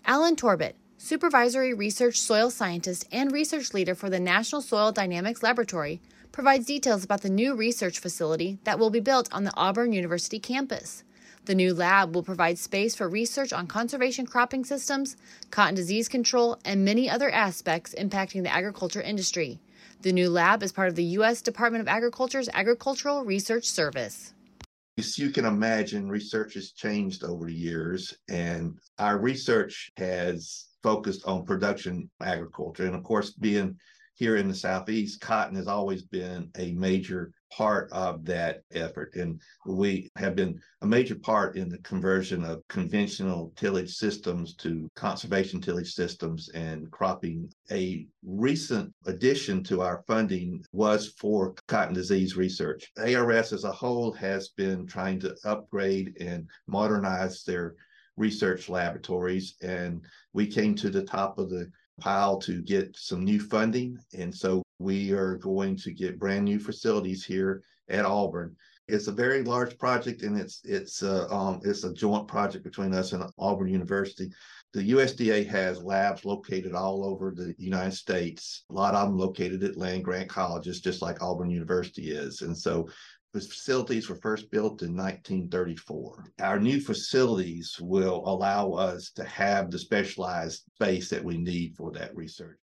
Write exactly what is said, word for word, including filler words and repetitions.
Alan Torbett, Supervisory Research Soil Scientist and Research Leader for the National Soil Dynamics Laboratory, provides details about the new research facility that will be built on the Auburn University campus. The new lab will provide space for research on conservation cropping systems, cotton disease control, and many other aspects impacting the agriculture industry. The new lab is part of the U S Department of Agriculture's Agricultural Research Service. As you can imagine, research has changed over the years, and our research has focused on production agriculture. And of course, being here in the Southeast, cotton has always been a major part of that effort. And we have been a major part in the conversion of conventional tillage systems to conservation tillage systems and cropping. A recent addition to our funding was for cotton disease research. A R S as a whole has been trying to upgrade and modernize their research laboratories, and we came to the top of the pile to get some new funding. And so we are going to get brand new facilities here at Auburn. It's a very large project, and it's it's a, um, it's a joint project between us and Auburn University. The U S D A has labs located all over the United States, a lot of them located at land-grant colleges, just like Auburn University is. And so the facilities were first built in nineteen thirty-four. Our new facilities will allow us to have the specialized space that we need for that research.